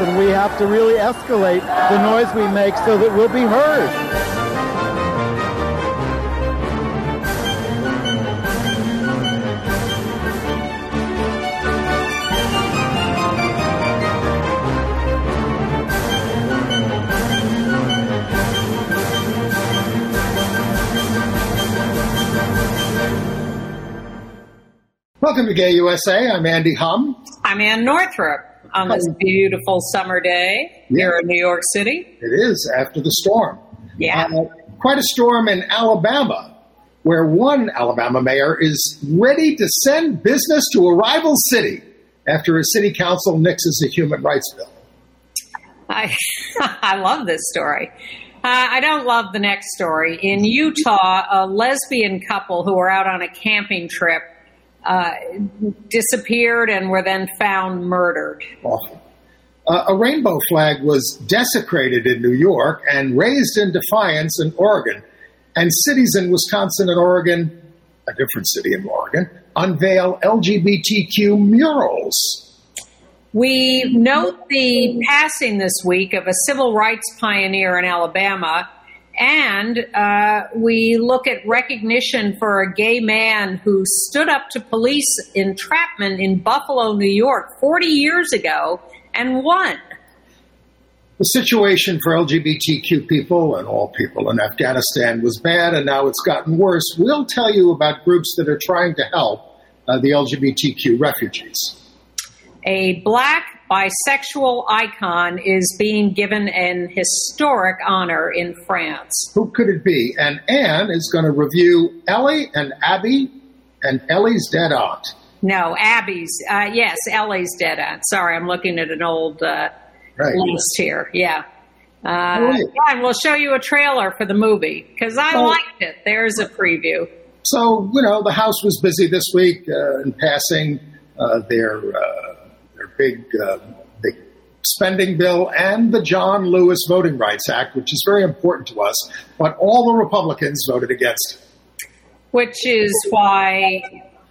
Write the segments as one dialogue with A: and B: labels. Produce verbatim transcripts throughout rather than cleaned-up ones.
A: and we have to really escalate the noise we make so that we'll be heard.
B: Welcome to Gay U S A. I'm Andy Hum.
C: I'm Ann Northrup on this beautiful summer day yeah. here in New York City.
B: It is, after the storm.
C: Yeah.
B: Uh, quite a storm in Alabama, where one Alabama mayor is ready to send business to a rival city after a city council nixes a human rights bill.
C: I, I love this story. Uh, I don't love the next story. In Utah, a lesbian couple who were out on a camping trip Uh, disappeared and were then found murdered.
B: Awful. Uh, a rainbow flag was desecrated in New York and raised in defiance in Oregon. And cities in Wisconsin and Oregon, a different city in Oregon, unveil L G B T Q murals.
C: We note the passing this week of a civil rights pioneer in Alabama. And uh, we look at recognition for a gay man who stood up to police entrapment in Buffalo, New York, forty years ago and won.
B: The situation for L G B T Q people and all people in Afghanistan was bad, and now it's gotten worse. We'll tell you about groups that are trying to help uh, the L G B T Q refugees.
C: A black bisexual icon is being given an historic honor in France.
B: Who could it be? And Anne is going to review Ellie and Abby and Ellie's dead aunt.
C: No, Abby's. Uh, yes, Ellie's dead aunt. Sorry, I'm looking at an old uh,
B: right.
C: list here. Yeah. Uh,
B: right.
C: yeah, and we'll show you a trailer for the movie because I
B: oh.
C: liked it. There's a preview.
B: So, you know, the House was busy this week uh, in passing uh, their... Uh, Big, uh, big spending bill and the John Lewis Voting Rights Act, which is very important to us, but all the Republicans voted against it.
C: Which is why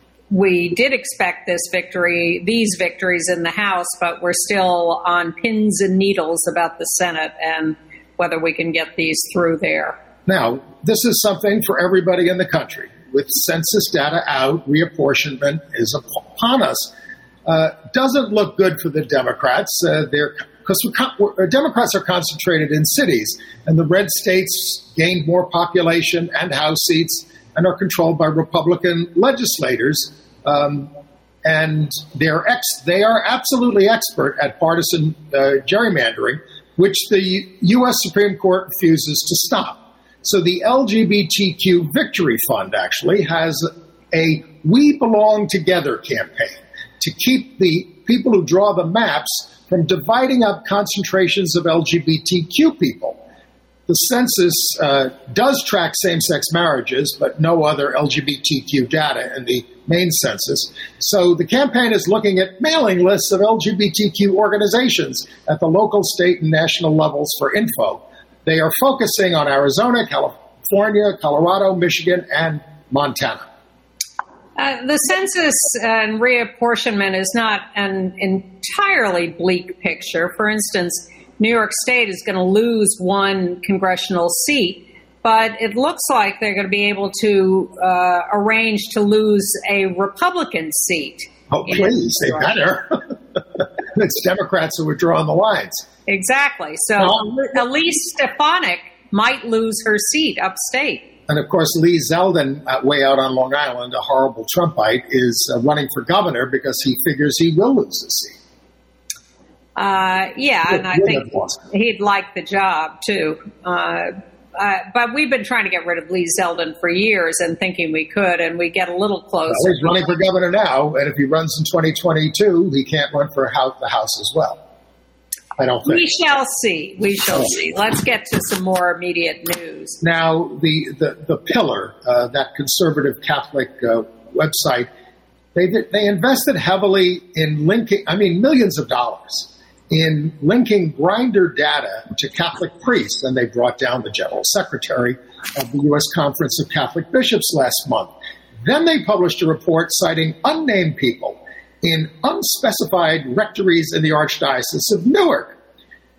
C: we did expect this victory, these victories in the House, but we're still on pins and needles about the Senate and whether we can get these through there.
B: Now, this is something for everybody in the country. With census data out, reapportionment is upon us. Uh, doesn't look good for the Democrats. Uh, they're because we're, Democrats are concentrated in cities, and the red states gained more population and House seats and are controlled by Republican legislators. Um, and they're ex, they are absolutely expert at partisan uh, gerrymandering, which the U S Supreme Court refuses to stop. So the L G B T Q Victory Fund actually has a We Belong Together campaign to keep the people who draw the maps from dividing up concentrations of L G B T Q people. The census uh, does track same-sex marriages, but no other L G B T Q data in the main census. So the campaign is looking at mailing lists of L G B T Q organizations at the local, state, and national levels for info. They are focusing on Arizona, California, Colorado, Michigan, and Montana.
C: Uh, the census and reapportionment is not an entirely bleak picture. For instance, New York State is going to lose one congressional seat, but it looks like they're going to be able to uh, arrange to lose a Republican seat.
B: Oh, please, they better. It's Democrats who are drawing the lines.
C: Exactly. So well, Elise Stefanik might lose her seat upstate.
B: And, of course, Lee Zeldin, uh, way out on Long Island, a horrible Trumpite, is uh, running for governor because he figures he will lose his seat.
C: Uh, yeah, and I think he'd like the job, too. Uh, uh, but we've been trying to get rid of Lee Zeldin for years and thinking we could, and we get a little closer.
B: Well, he's running for governor now, and if he runs in twenty twenty-two, he can't run for house, the House as well. I don't think.
C: We shall see. We shall see. Let's get to some more immediate news.
B: Now, the, the, the Pillar, uh, that conservative Catholic uh, website, they they invested heavily in linking, I mean, millions of dollars in linking Grindr data to Catholic priests, and they brought down the general secretary of the U S Conference of Catholic Bishops last month. Then they published a report citing unnamed people in unspecified rectories in the Archdiocese of Newark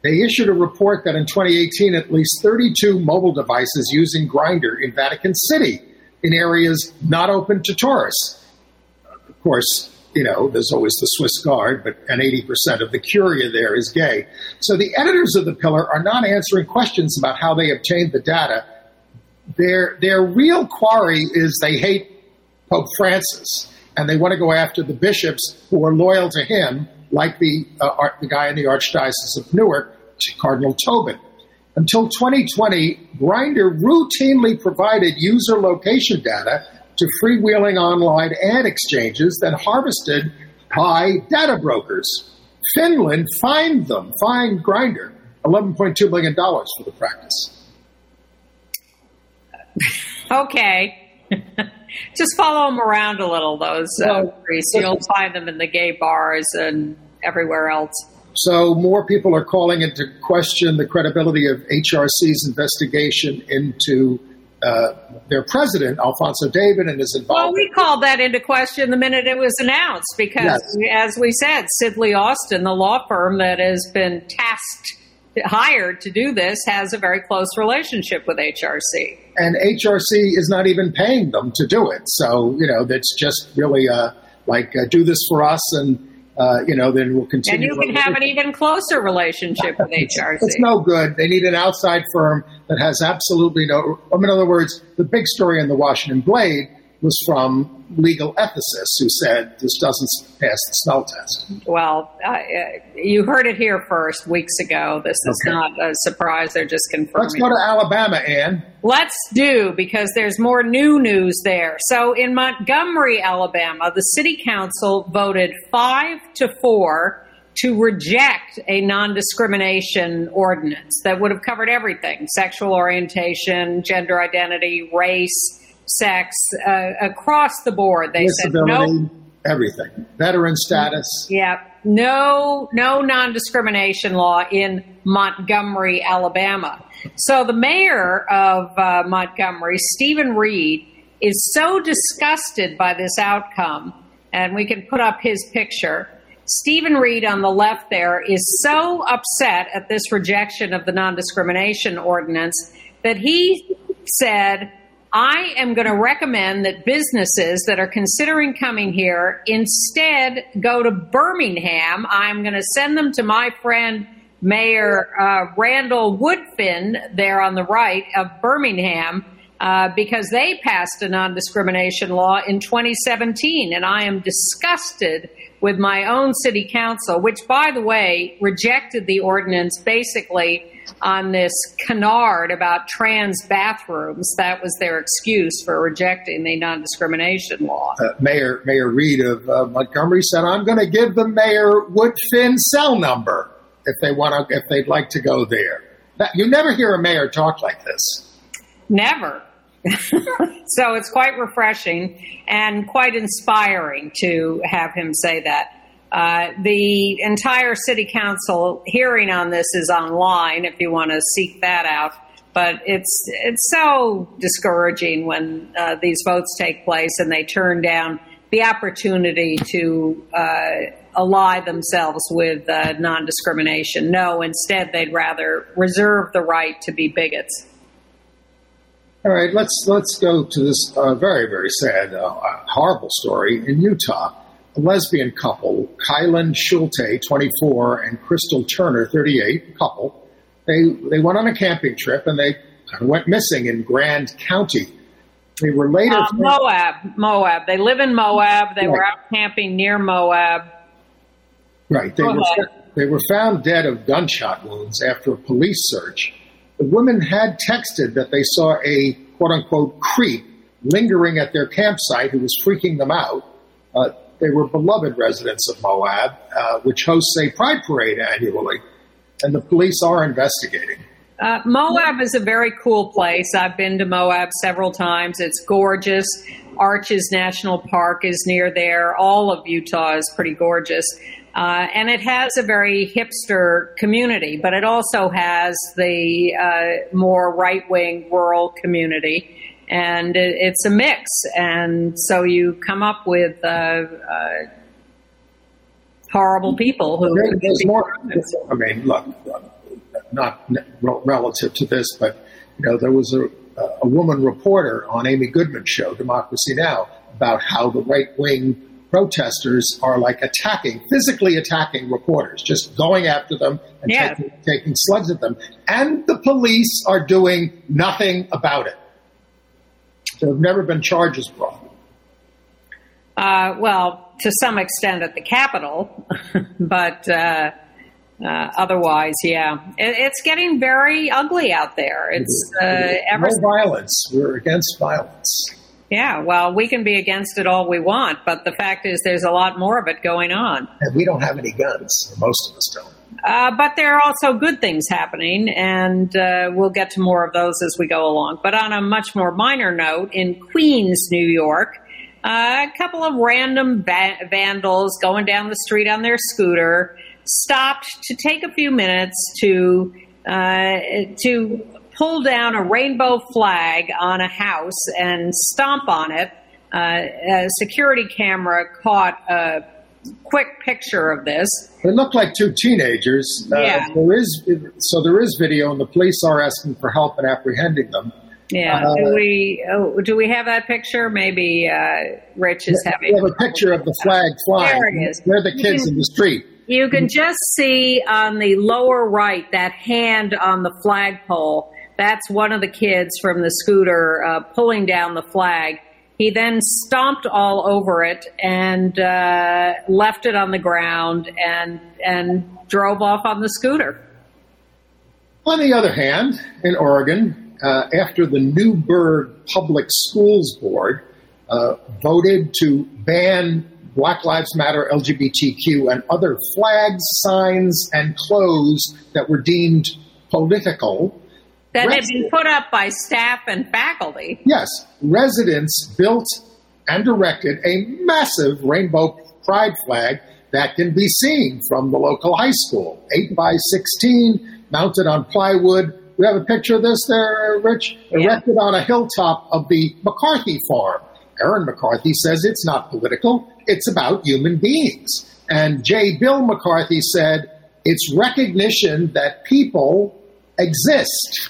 B: They issued a report that in twenty eighteen, at least thirty-two mobile devices using Grindr in Vatican City in areas not open to tourists. Of course, you know, there's always the Swiss Guard, but and eighty percent of the curia there is gay. So the editors of The Pillar are not answering questions about how they obtained the data. Their their real quarry is they hate Pope Francis, and they want to go after the bishops who are loyal to him, like the uh, art, the guy in the Archdiocese of Newark, Cardinal Tobin. Until twenty twenty, Grindr routinely provided user location data to freewheeling online ad exchanges that harvested by data brokers. Finland fined them, fined Grindr eleven point two million dollars for the practice.
C: Okay. Just follow them around a little, those uh, priests. You'll find them in the gay bars and everywhere else.
B: So more people are calling into question the credibility of H R C's investigation into uh, their president, Alfonso David, and his involvement.
C: Well, we called that into question the minute it was announced because, yes. as we said, Sidley Austin, the law firm that has been tasked, hired to do this, has a very close relationship with H R C.
B: And H R C is not even paying them to do it. So, you know, that's just really uh, like uh, do this for us and, uh, you know, then we'll continue.
C: And you can have an even closer relationship with H R C.
B: It's no good. They need an outside firm that has absolutely no, in other words, the big story in the Washington Blade was from legal ethicists who said this doesn't pass the smell test.
C: Well, uh, you heard it here first weeks ago. This is okay. Not a surprise. They're just confirming.
B: Let's go to Alabama, Ann.
C: Let's do, because there's more new news there. So in Montgomery, Alabama, the city council voted five to four to reject a non-discrimination ordinance that would have covered everything: sexual orientation, gender identity, race, sex, uh, across the board. They
B: disability,
C: said no,
B: everything, veteran status.
C: Yeah, no, no non-discrimination law in Montgomery, Alabama. So the mayor of uh, Montgomery, Stephen Reed, is so disgusted by this outcome, and we can put up his picture. Stephen Reed on the left there is so upset at this rejection of the non-discrimination ordinance that he said, I am going to recommend that businesses that are considering coming here instead go to Birmingham. I'm going to send them to my friend Mayor uh, Randall Woodfin there on the right of Birmingham uh, because they passed a non-discrimination law in twenty seventeen. And I am disgusted with my own city council, which, by the way, rejected the ordinance basically on this canard about trans bathrooms. That was their excuse for rejecting the non-discrimination law.
B: Uh, Mayor Mayor Reed of uh, Montgomery said, "I'm going to give the Mayor Woodfin cell number if they want to, if they'd like to go there." That, you never hear a mayor talk like this.
C: Never. So it's quite refreshing and quite inspiring to have him say that. Uh, the entire city council hearing on this is online if you want to seek that out. But it's it's so discouraging when uh, these votes take place and they turn down the opportunity to uh, ally themselves with uh, non-discrimination. No, instead they'd rather reserve the right to be bigots.
B: All right, let's let's go to this uh, very, very sad, uh, horrible story in Utah. A lesbian couple, Kylan Schulte, twenty-four, and Crystal Turner, thirty-eight, couple, they they went on a camping trip and they went missing in Grand County. They were later...
C: Uh, Moab, Moab. They live in Moab. They right. were out camping near Moab.
B: Right. They
C: Go
B: were,
C: ahead.
B: they were found dead of gunshot wounds after a police search. The women had texted that they saw a quote-unquote creep lingering at their campsite who was freaking them out. Uh, they were beloved residents of Moab, uh, which hosts a pride parade annually, and the police are investigating.
C: Uh, Moab is a very cool place. I've been to Moab several times. It's gorgeous. Arches National Park is near there. All of Utah is pretty gorgeous. Uh, and it has a very hipster community, but it also has the uh, more right-wing rural community. And it, it's a mix. And so you come up with uh, uh, horrible people who...
B: There, there's more. I mean, look, not relative to this, but you know, there was a, a woman reporter on Amy Goodman's show, Democracy Now!, about how the right-wing protesters are like attacking, physically attacking reporters, just going after them and
C: yeah.
B: taking, taking slugs at them. And the police are doing nothing about it. There have never been charges brought.
C: Uh, well, to some extent at the Capitol, but uh, uh, otherwise, yeah. It, it's getting very ugly out there. It's uh, ever
B: no violence. We're against violence.
C: Yeah, well, we can be against it all we want, but the fact is there's a lot more of it going on.
B: And we don't have any guns. Most of us don't.
C: Uh, but there are also good things happening, and uh, we'll get to more of those as we go along. But on a much more minor note, in Queens, New York, uh, a couple of random va- vandals going down the street on their scooter stopped to take a few minutes to uh, to pull down a rainbow flag on a house and stomp on it. Uh, a security camera caught a quick picture of this.
B: It looked like two teenagers.
C: Yeah.
B: Uh, there is so there is video, and the police are asking for help in apprehending them.
C: Yeah.
B: Uh,
C: do we oh, do we have that picture? Maybe uh, Rich is having.
B: We have a picture of the flag flying.
C: There it is.
B: They're the kids in the street.
C: You can just see on the lower right that hand on the flagpole. That's one of the kids from the scooter uh, pulling down the flag. He then stomped all over it and uh, left it on the ground and and drove off on the scooter.
B: On the other hand, in Oregon, uh, after the Newburgh Public Schools Board uh, voted to ban Black Lives Matter, L G B T Q, and other flags, signs, and clothes that were deemed political,
C: that had been put up by staff and faculty.
B: Yes. Residents built and erected a massive rainbow pride flag that can be seen from the local high school. eight by sixteen, mounted on plywood. We have a picture of this there, Rich?
C: Yeah.
B: Erected on a hilltop of the McCarthy farm. Aaron McCarthy says it's not political. It's about human beings. And J. Bill McCarthy said it's recognition that people exist.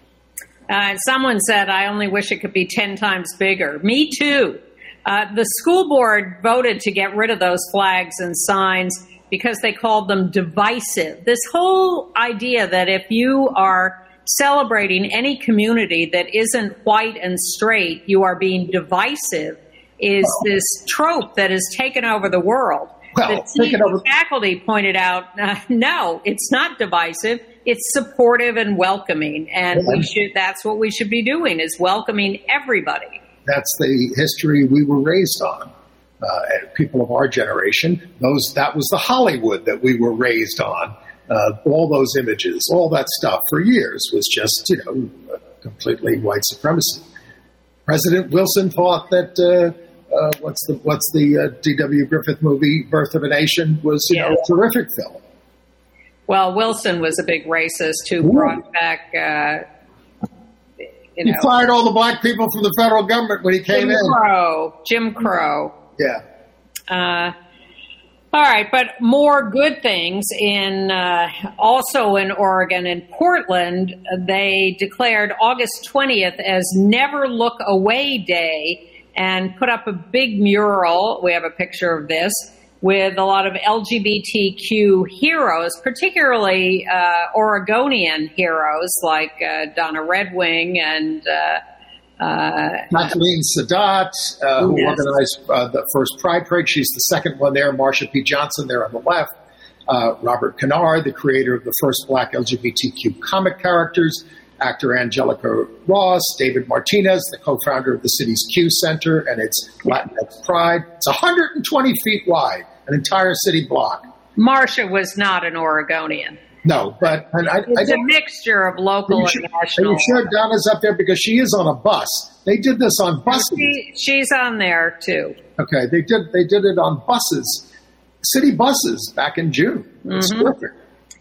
C: Uh, someone said, I only wish it could be ten times bigger. Me too. Uh, the school board voted to get rid of those flags and signs because they called them divisive. This whole idea that if you are celebrating any community that isn't white and straight, you are being divisive, is well, this trope that has taken over the world.
B: Well,
C: the over- faculty pointed out, uh, no, it's not divisive. It's supportive and welcoming, and yeah. we should. That's what we should be doing, is welcoming everybody.
B: That's the history we were raised on. Uh, people of our generation, those that was the Hollywood that we were raised on. Uh, all those images, all that stuff for years was just, you know, completely white supremacy. President Wilson thought that uh, uh, what's the what's the uh, D W Griffith movie, Birth of a Nation, was you yeah. know a terrific film.
C: Well, Wilson was a big racist who Ooh. brought back. Uh, you know,
B: he fired all the black people from the federal government when he came
C: Jim
B: in.
C: Jim Crow. Jim Crow.
B: Yeah.
C: Uh, all right, but more good things in uh, also in Oregon, in Portland, they declared August twentieth as Never Look Away Day and put up a big mural. We have a picture of this with a lot of L G B T Q heroes, particularly uh, Oregonian heroes like uh, Donna Redwing and uh, uh,
B: Kathleen Sadat, uh, who
C: yes.
B: organized uh, the first Pride Parade. She's the second one there. Marsha P. Johnson there on the left. Uh, Robert Kennard, the creator of the first black L G B T Q comic characters. Actor Angelica Ross. David Martinez, the co-founder of the city's Q Center and its Latinx Pride. It's one hundred twenty feet wide, an entire city block.
C: Marsha was not an Oregonian.
B: No, but and I,
C: it's
B: I
C: a mixture of local
B: sure,
C: and national.
B: Are you sure Donna's up there? Because she is on a bus. They did this on buses.
C: She, she's on there too.
B: Okay, they did. They did it on buses, city buses, back in June. It's
C: mm-hmm.
B: terrific.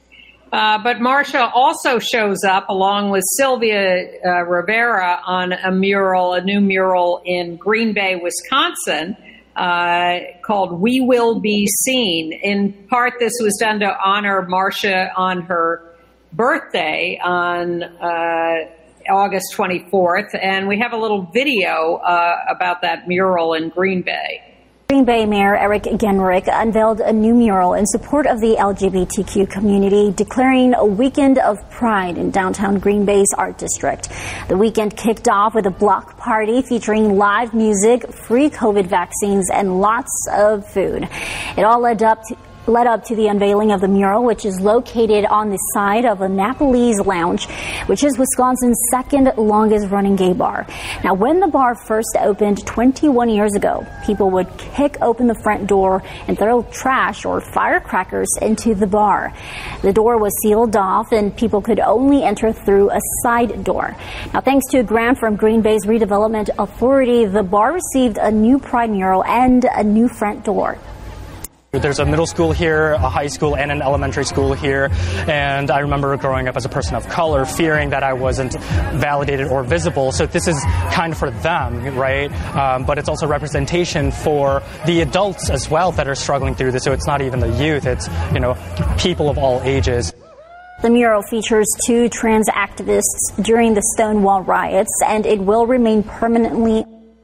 C: Uh, but Marsha also shows up along with Sylvia uh, Rivera on a mural, a new mural in Green Bay, Wisconsin, uh, called We Will Be Seen. In part, this was done to honor Marsha on her birthday on uh, August twenty-fourth, and we have a little video uh, about that mural in Green Bay.
D: Green Bay Mayor Eric Genrich unveiled a new mural in support of the L G B T Q community, declaring a weekend of pride in downtown Green Bay's Art District. The weekend kicked off with a block party featuring live music, free COVID vaccines, and lots of food. It all led up to led up to the unveiling of the mural, which is located on the side of Annapolis Lounge, which is Wisconsin's second longest running gay bar. Now, when the bar first opened twenty-one years ago, people would kick open the front door and throw trash or firecrackers into the bar. The door was sealed off and people could only enter through a side door. Now, thanks to a grant from Green Bay's Redevelopment Authority, the bar received a new pride mural and a new front door.
E: There's a middle school here, a high school, and an elementary school here. And I remember growing up as a person of color, fearing that I wasn't validated or visible. So this is kind of for them, right? Um, but it's also representation for the adults as well that are struggling through this. So it's not even the youth. It's, you know, people of all ages.
D: The mural features two trans activists during the Stonewall riots, and it will remain permanently.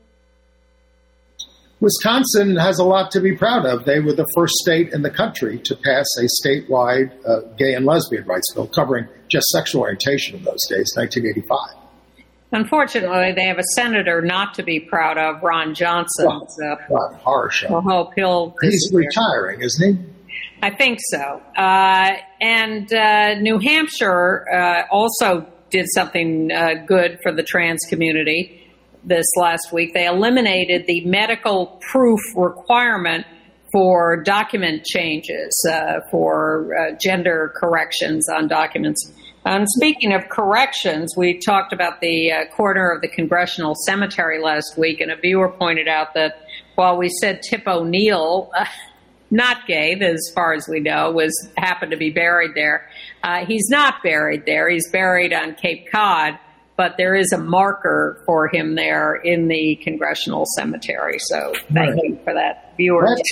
B: Wisconsin has a lot to be proud of. They were the first state in the country to pass a statewide uh, gay and lesbian rights bill covering just sexual orientation in those days, nineteen eighty-five.
C: Unfortunately, they have a senator not to be proud of, Ron Johnson.
B: Well,
C: so
B: well, horror show.
C: I hope he'll.
B: He's retiring, isn't he?
C: I think so. Uh, and uh, New Hampshire uh, also did something uh, good for the trans community this last week. They eliminated the medical proof requirement for document changes, uh, for uh, gender corrections on documents. And speaking of corrections, we talked about the uh, corner of the Congressional Cemetery last week, and a viewer pointed out that while we said Tip O'Neill, uh, not gay, as far as we know, was happened to be buried there, uh, he's not buried there. He's buried on Cape Cod. But there is a marker for him there in the Congressional Cemetery. So thank right. you for that, viewer.
B: Let's,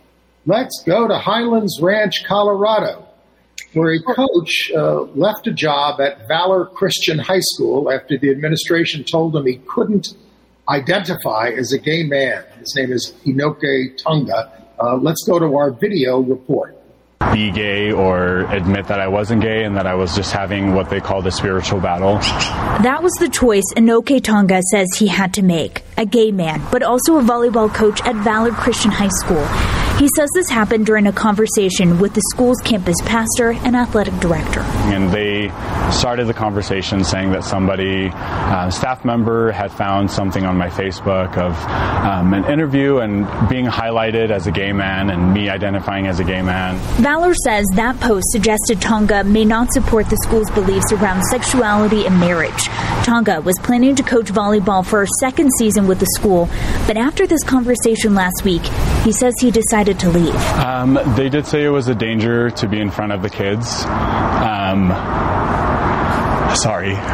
B: let's go to Highlands Ranch, Colorado, where a coach uh, left a job at Valor Christian High School after the administration told him he couldn't identify as a gay man. His name is Inoke Tunga. Uh, let's go to our video report.
F: Be gay or admit that I wasn't gay and that I was just having what they call the spiritual battle.
G: That was the choice Inoke Tunga says he had to make. A gay man, but also a volleyball coach at Valor Christian High School. He says this happened during a conversation with the school's campus pastor and athletic director.
F: And they started the conversation saying that somebody, uh, staff member, had found something on my Facebook of um, an interview and being highlighted as a gay man and me identifying as a gay man.
G: Valor says that post suggested Tunga may not support the school's beliefs around sexuality and marriage. Tunga was planning to coach volleyball for a second season with the school, but after this conversation last week, he says he decided to leave.
F: Um, they did say it was a danger to be in front of the kids. Um, sorry.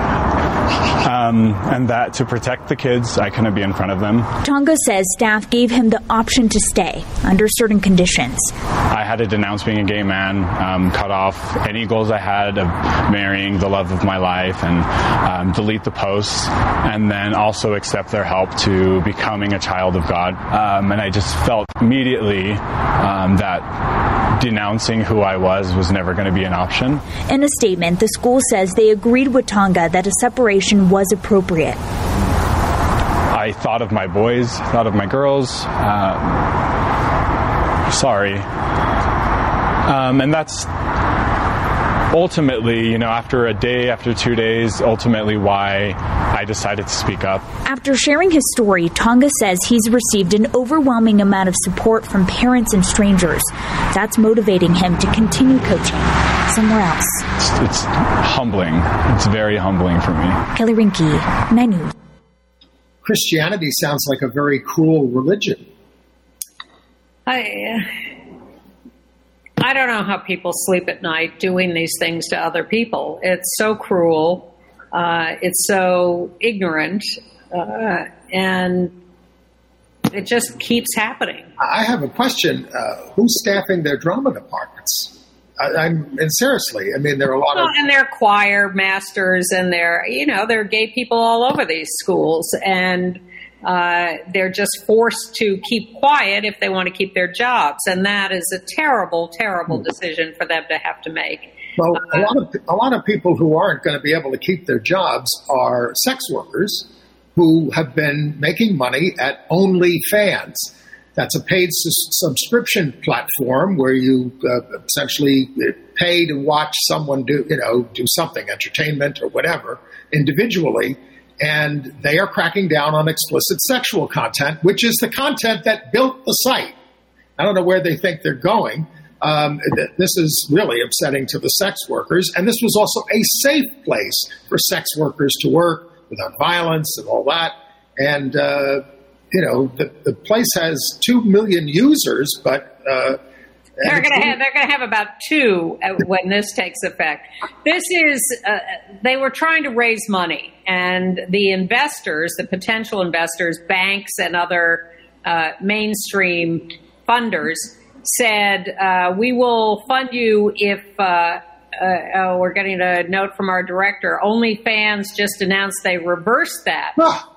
F: Um, and that to protect the kids, I couldn't be in front of them.
G: Tunga says staff gave him the option to stay under certain conditions.
F: I had to denounce being a gay man, um, cut off any goals I had of marrying the love of my life, and um, delete the posts, and then also accept their help to becoming a child of God. Um, and I just felt immediately um, that denouncing who I was was never going to be an option.
G: In a statement, the school says they agreed with Tunga that a separation was appropriate.
F: I thought of my boys, thought of my girls. Uh, sorry. Um, and that's ultimately, you know, after a day, after two days, ultimately why I decided to speak up.
G: After sharing his story, Tunga says he's received an overwhelming amount of support from parents and strangers. That's motivating him to continue coaching somewhere else.
F: It's, it's humbling. It's very humbling for me.
G: Kelly Rinke, Nine News.
B: Christianity sounds like a very cruel religion.
C: I, uh, I don't know how people sleep at night doing these things to other people. It's so cruel. Uh, it's so ignorant. Uh, and it just keeps happening.
B: I have a question. Uh, who's staffing their drama departments? I, I'm and seriously, I mean, there are a lot
C: well,
B: of
C: and they're choir masters, and they're you know there are gay people all over these schools, and uh, they're just forced to keep quiet if they want to keep their jobs, and that is a terrible, terrible decision for them to have to make.
B: Well, a lot of a lot of people who aren't going to be able to keep their jobs are sex workers who have been making money at OnlyFans. That's a paid su- subscription platform where you uh, essentially pay to watch someone do, you know, do something, entertainment or whatever, individually, and they are cracking down on explicit sexual content, which is the content that built the site. I don't know where they think they're going. Um, th- this is really upsetting to the sex workers, and this was also a safe place for sex workers to work without violence and all that, and uh, you know, the, the place has two million users, but uh,
C: they're going to have they're going to have about two when this takes effect. This is uh, they were trying to raise money, and the investors, the potential investors, banks and other uh, mainstream funders said, uh, "We will fund you if." Uh, uh, oh, we're getting a note from our director. OnlyFans just announced they reversed that.
B: Ah.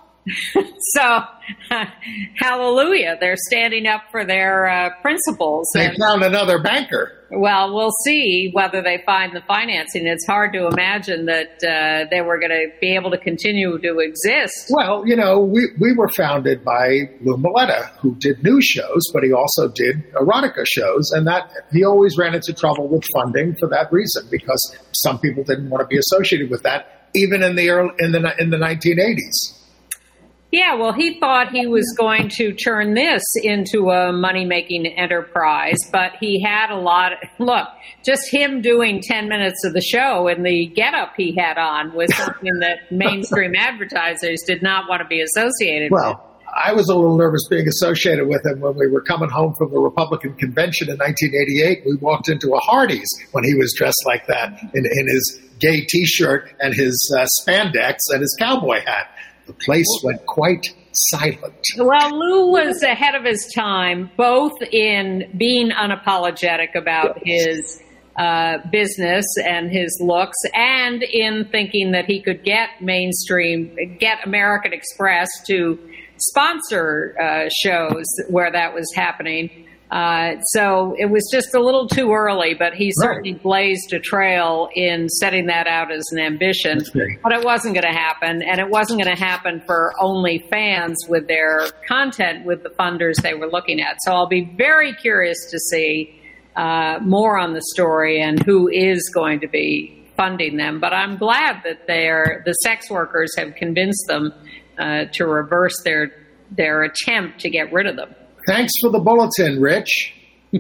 C: So, uh, hallelujah, they're standing up for their uh, principles.
B: They
C: and,
B: found another banker.
C: Well, we'll see whether they find the financing. It's hard to imagine that uh, they were going to be able to continue to exist.
B: Well, you know, we, we were founded by Lou Maletta, who did news shows, but he also did erotica shows, and that he always ran into trouble with funding for that reason, because some people didn't want to be associated with that, even in the early, in the in the nineteen eighties.
C: Yeah, well, he thought he was going to turn this into a money-making enterprise, but he had a lot of, look, just him doing ten minutes of the show and the getup he had on was something that mainstream advertisers did not want to be associated
B: well,
C: with.
B: Well, I was a little nervous being associated with him when we were coming home from the Republican convention in nineteen eighty-eight. We walked into a Hardee's when he was dressed like that in, in his gay T-shirt and his uh, spandex and his cowboy hat. The place went quite silent.
C: Well, Lou was ahead of his time, both in being unapologetic about his uh, business and his looks, and in thinking that he could get mainstream, get American Express to sponsor uh, shows where that was happening. Uh, so it was just a little too early, but he certainly right. blazed a trail in setting that out as an ambition. But it wasn't going to happen, and it wasn't going to happen for OnlyFans with their content with the funders they were looking at. So I'll be very curious to see uh, more on the story and who is going to be funding them. But I'm glad that they're, the sex workers have convinced them uh, to reverse their their attempt to get rid of them.
B: Thanks for the bulletin, Rich.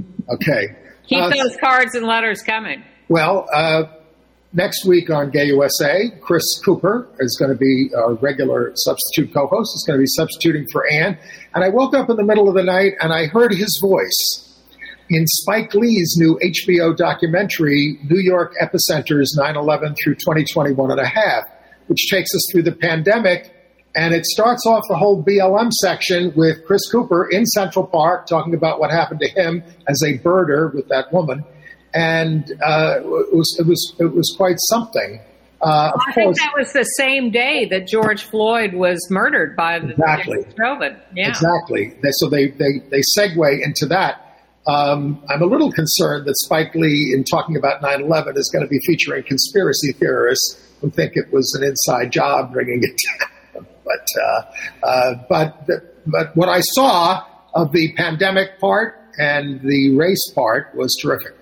B: Okay.
C: Keep
B: uh,
C: those cards and letters coming.
B: Well, uh, next week on Gay U S A, Chris Cooper is going to be our regular substitute co-host. He's going to be substituting for Ann. And I woke up in the middle of the night and I heard his voice in Spike Lee's new H B O documentary, New York Epicenters nine eleven through twenty twenty-one and a half, which takes us through the pandemic. And it starts off the whole B L M section with Chris Cooper in Central Park talking about what happened to him as a birder with that woman. And uh, it was it was it was quite something. Uh,
C: well, I think that was the same day that George Floyd was murdered by the
B: exactly.
C: COVID. Yeah.
B: Exactly. So they, they, they segue into that. Um, I'm a little concerned that Spike Lee, in talking about nine eleven, is going to be featuring conspiracy theorists who think it was an inside job bringing it down. But uh, uh, but but what I saw of the pandemic part and the race part was terrific.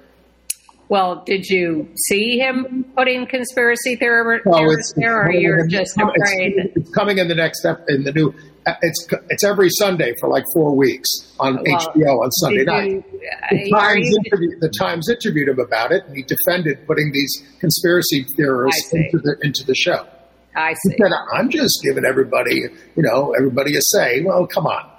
C: Well, did you see him putting conspiracy theory
B: well, it's,
C: there, or you're just afraid?
B: It's, it's coming in the next step in the new. It's it's every Sunday for like four weeks on well, H B O on Sunday night. You, the, Times you, interview, the Times interviewed him about it, and he defended putting these conspiracy theorists into the into the show.
C: I see.
B: He said, I'm just giving everybody, you know, everybody a say. Well, come on.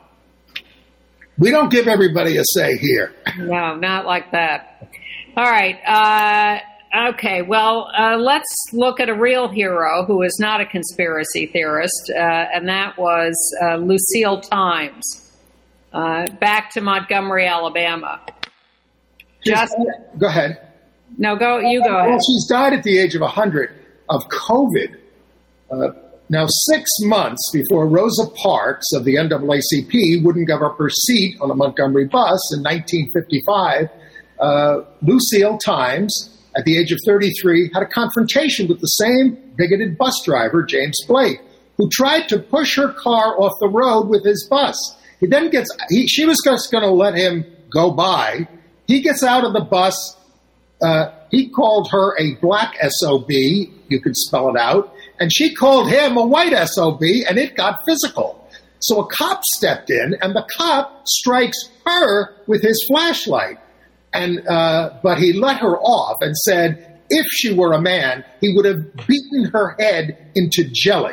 B: We don't give everybody a say here.
C: No, not like that. All right. Uh, okay. Well, uh, let's look at a real hero who is not a conspiracy theorist, uh, and that was uh, Lucille Times. Uh, back to Montgomery, Alabama.
B: Just, Just go ahead.
C: No, go. You go ahead.
B: Well, she's died at the age of one hundred of COVID. Uh, now, six months before Rosa Parks of the N double A C P wouldn't give up her seat on a Montgomery bus in nineteen fifty-five, uh, Lucille Times, at the age of thirty-three, had a confrontation with the same bigoted bus driver, James Blake, who tried to push her car off the road with his bus. He then gets, he, she was just going to let him go by. He gets out of the bus. Uh, he called her a black S O B, you could spell it out, and she called him a white S O B, and it got physical. So a cop stepped in, and the cop strikes her with his flashlight. And uh, but he let her off and said if she were a man, he would have beaten her head into jelly.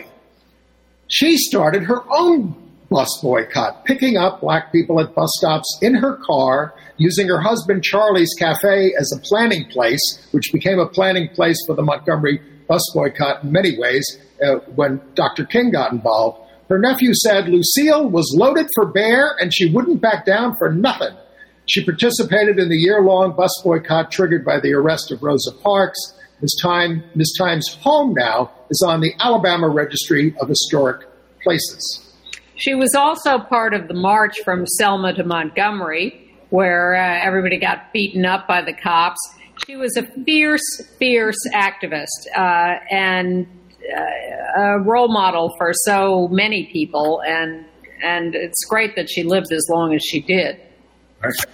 B: She started her own bus boycott, picking up black people at bus stops in her car, using her husband Charlie's cafe as a planning place, which became a planning place for the Montgomery bus boycott in many ways uh, when Doctor King got involved. Her nephew said Lucille was loaded for bear and she wouldn't back down for nothing. She participated in the year-long bus boycott triggered by the arrest of Rosa Parks. Miz Time, Miz Time's home now is on the Alabama Registry of Historic Places.
C: She was also part of the march from Selma to Montgomery, where uh, everybody got beaten up by the cops. She was a fierce, fierce activist uh, and uh, a role model for so many people, and and it's great that she lived as long as she did.
B: All right.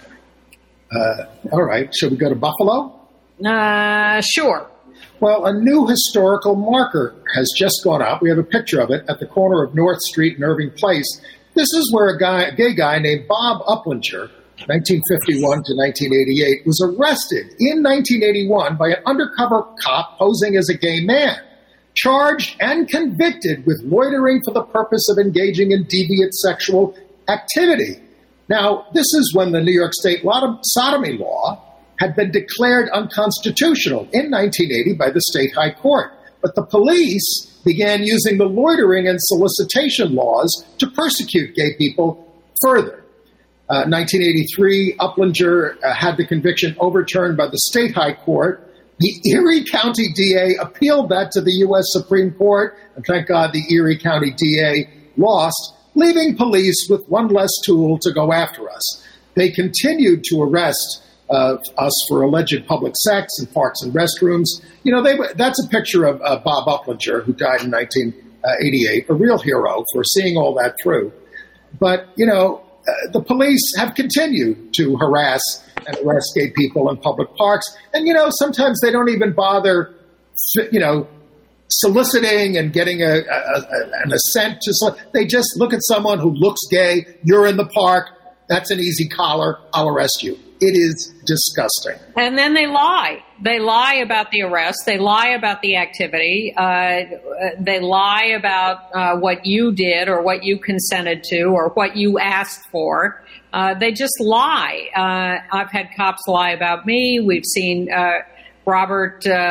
B: Uh, all right. Shall we go to Buffalo?
C: Uh, sure.
B: Well, a new historical marker has just gone up. We have a picture of it at the corner of North Street and Irving Place. This is where a guy, a gay guy named Bob Uplinger, nineteen fifty-one to nineteen eighty-eight, was arrested in nineteen eighty-one by an undercover cop posing as a gay man, charged and convicted with loitering for the purpose of engaging in deviant sexual activity. Now, this is when the New York State sodomy law had been declared unconstitutional in nineteen eighty by the state high court. But the police began using the loitering and solicitation laws to persecute gay people further. Uh, nineteen eighty-three, Uplinger uh, had the conviction overturned by the state high court. The Erie County D A appealed that to the U S Supreme Court, and thank God the Erie County D A lost, leaving police with one less tool to go after us. They continued to arrest uh, us for alleged public sex in parks and restrooms. You know, they, that's a picture of uh, Bob Uplinger, who died in nineteen eighty-eight, a real hero for seeing all that through. But, you know, uh, the police have continued to harass and arrest gay people in public parks. And, you know, sometimes they don't even bother, you know, soliciting and getting a, a, a, an assent to. They just look at someone who looks gay. You're in the park. That's an easy collar. I'll arrest you. It is disgusting.
C: And then they lie. They lie about the arrest. They lie about the activity. Uh, they lie about uh, what you did or what you consented to or what you asked for. Uh, they just lie. Uh, I've had cops lie about me. We've seen uh, Robert, uh, uh,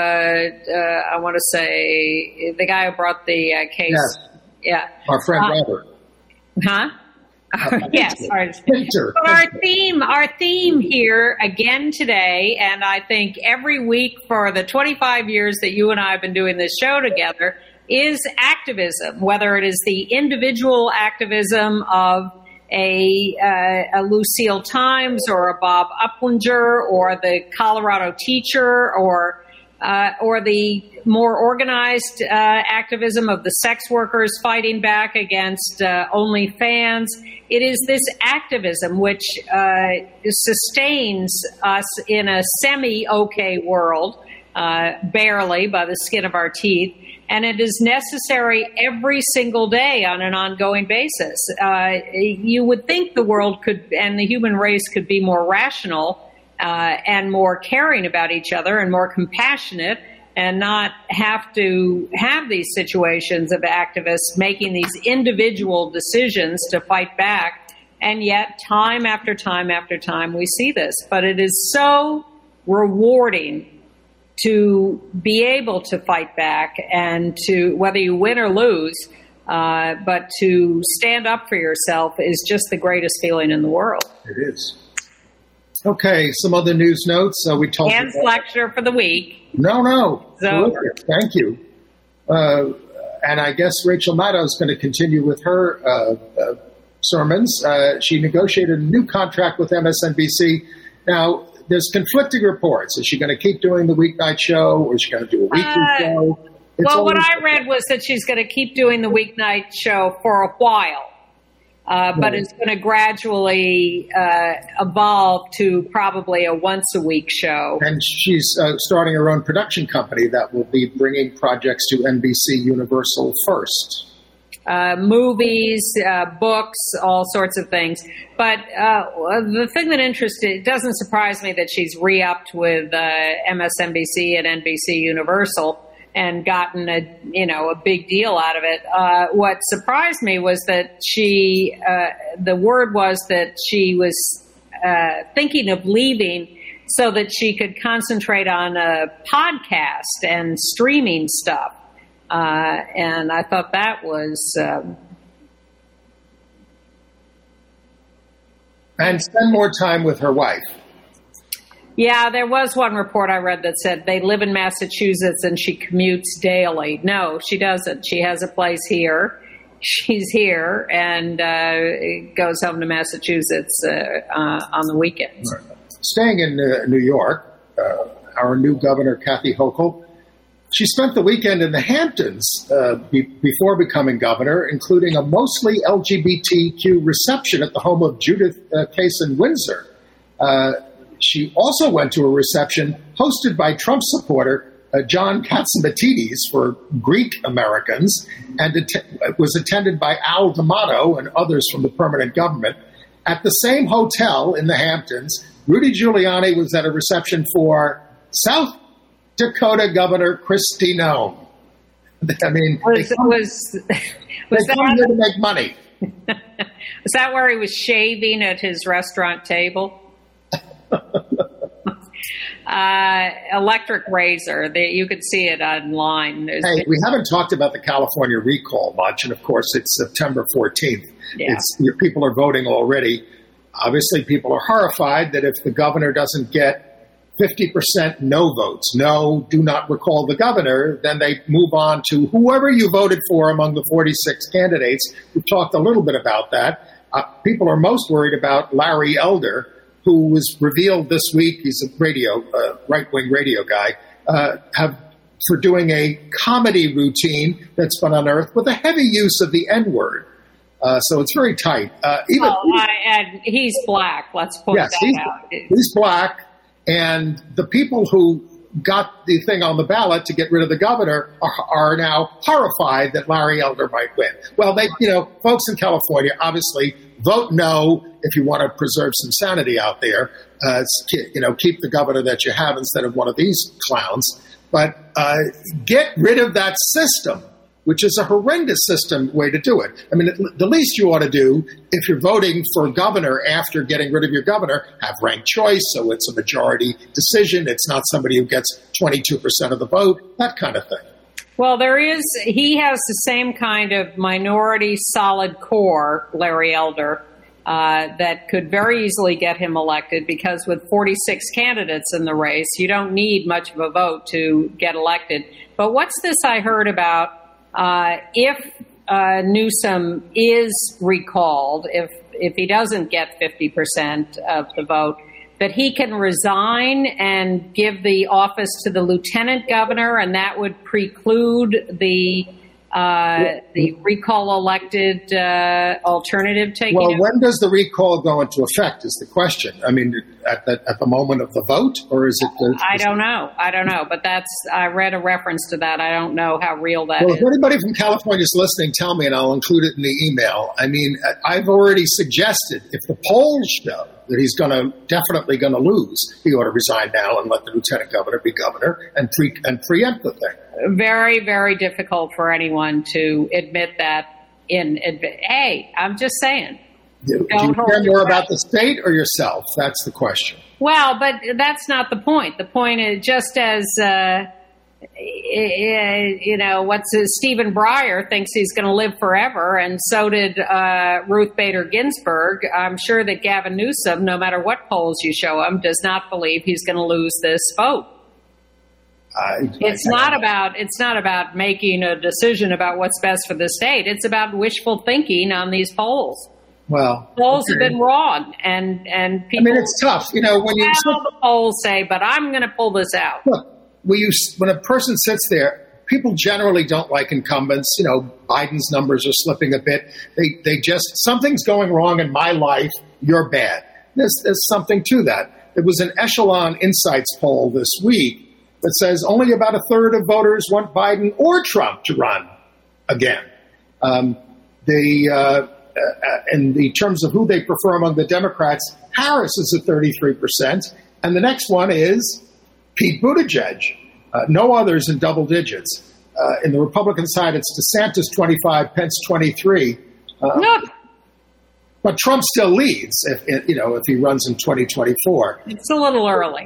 C: I want to say, the guy who brought the uh, case.
B: Yes.
C: Yeah.
B: Our friend
C: uh,
B: Robert.
C: Huh? Uh, yes. Our,
B: Pinter.
C: but our theme, our theme here again today, and I think every week for the twenty-five years that you and I have been doing this show together, is activism, whether it is the individual activism of a, uh, a Lucille Times or a Bob Uplinger or the Colorado teacher or uh, or the more organized uh, activism of the sex workers fighting back against uh, OnlyFans. It is this activism which uh, sustains us in a semi-okay world, uh, barely by the skin of our teeth. And it is necessary every single day on an ongoing basis. Uh, you would think the world could, and the human race could be more rational uh, and more caring about each other and more compassionate and not have to have these situations of activists making these individual decisions to fight back. And yet, time after time after time, we see this. But it is so rewarding to be able to fight back and to, whether you win or lose, uh, but to stand up for yourself is just the greatest feeling in the world.
B: It is. Okay, some other news notes. Uh, we told
C: Anne's lecture for the week.
B: No, no.
C: So,
B: thank you. Uh, and I guess Rachel Maddow is going to continue with her uh, uh, sermons. Uh, she negotiated a new contract with M S N B C. Now, there's conflicting reports. Is she going to keep doing the weeknight show, or is she going to do a weekly
C: uh,
B: show? It's
C: well, what
B: always-
C: I read was that she's going to keep doing the weeknight show for a while. Uh, but it's going to gradually uh, evolve to probably a once-a-week show.
B: And she's uh, starting her own production company that will be bringing projects to N B C Universal first.
C: Uh, movies, uh, books, all sorts of things. But uh, the thing that interested, it doesn't surprise me that she's re-upped with uh, M S N B C and N B C Universal and gotten a, you know, a big deal out of it. Uh, what surprised me was that she, uh, the word was that she was uh, thinking of leaving so that she could concentrate on a podcast and streaming stuff. Uh, and I thought that was... Um,
B: and spend more time with her wife.
C: Yeah, there was one report I read that said they live in Massachusetts and she commutes daily. No, she doesn't. She has a place here. She's here and uh, goes home to Massachusetts uh, uh, on the weekends.
B: Right. Staying in uh, New York, uh, our new governor, Kathy Hochul, she spent the weekend in the Hamptons uh, be- before becoming governor, including a mostly L G B T Q reception at the home of Judith uh, Kaysen Windsor. Uh, She also went to a reception hosted by Trump supporter uh, John Katsimatides for Greek Americans and att- was attended by Al D'Amato and others from the permanent government. At the same hotel in the Hamptons, Rudy Giuliani was at a reception for South Dakota Governor Kristi Noem. I mean,
C: Was,
B: they come,
C: was, was,
B: they come
C: that,
B: here to make money.
C: was that where he was shaving at his restaurant table? uh, electric razor. They, you could see it online. There's
B: Hey, we haven't talked about the California recall much, and of course it's September fourteenth.
C: Yeah.
B: It's, people are voting already. Obviously, people are horrified that if the governor doesn't get fifty percent no votes, no, do not recall the governor, then they move on to whoever you voted for among the forty-six candidates. We've talked a little bit about that. Uh, people are most worried about Larry Elder, who was revealed this week, he's a radio, uh, right-wing radio guy, uh, have for doing a comedy routine that's been unearthed with a heavy use of the N-word. Uh, so it's very tight. Uh, even,
C: oh, I, and he's black. Let's point
B: yes,
C: that
B: he's,
C: out.
B: he's black, and the people who got the thing on the ballot to get rid of the governor are, are now horrified that Larry Elder might win. Well, they, you know, folks in California obviously vote no if you want to preserve some sanity out there. Uh, you know, keep the governor that you have instead of one of these clowns. But uh, get rid of that system, which is a horrendous system way to do it. I mean, the least you ought to do if you're voting for governor after getting rid of your governor, have ranked choice, so it's a majority decision. It's not somebody who gets twenty-two percent of the vote, that kind of thing.
C: Well, there is, he has the same kind of minority solid core, Larry Elder, uh, that could very easily get him elected because with forty-six candidates in the race, you don't need much of a vote to get elected. But what's this I heard about? Uh, if uh, Newsom is recalled, if if he doesn't get fifty percent of the vote, that he can resign and give the office to the lieutenant governor, and that would preclude the uh, the recall elected uh, alternative taking.
B: Well,
C: it.
B: when does the recall go into effect is the question. I mean, at the, at the moment of the vote, or is it? The,
C: I don't know. I don't know. But that's, I read a reference to that. I don't know how real that
B: well,
C: is.
B: if anybody from California is listening, tell me, and I'll include it in the email. I mean, I've already suggested if the polls show that he's going to definitely going to lose, he ought to resign now and let the lieutenant governor be governor and pre and preempt the thing.
C: Very, very difficult for anyone to admit that. In admit, hey, I'm just saying.
B: Do, do you care more about the state or yourself? That's the question.
C: Well, but that's not the point. The point is just as uh, you know, what's his, Stephen Breyer thinks he's going to live forever, and so did uh, Ruth Bader Ginsburg. I'm sure that Gavin Newsom, no matter what polls you show him, does not believe he's going to lose this vote. Uh, it's not about it's not about making a decision about what's best for the state. It's about wishful thinking on these polls.
B: Well,
C: polls
B: okay.
C: have been wrong, and and people.
B: I mean, it's tough, you know, when you
C: well, the polls say, but I'm going to pull this out.
B: Look, when you when a person sits there, people generally don't like incumbents. You know, Biden's numbers are slipping a bit. They they just something's going wrong in my life. You're bad. There's there's something to that. There was an Echelon Insights poll this week that says only about a third of voters want Biden or Trump to run again. Um, the uh, uh, in the terms of who they prefer among the Democrats, Harris is at thirty-three percent, and the next one is Pete Buttigieg. Uh, no others in double digits. Uh, in the Republican side, it's DeSantis twenty-five, Pence twenty-three. Uh,
C: no.
B: But Trump still leads, if you know, if he runs in twenty twenty-four.
C: It's a little early.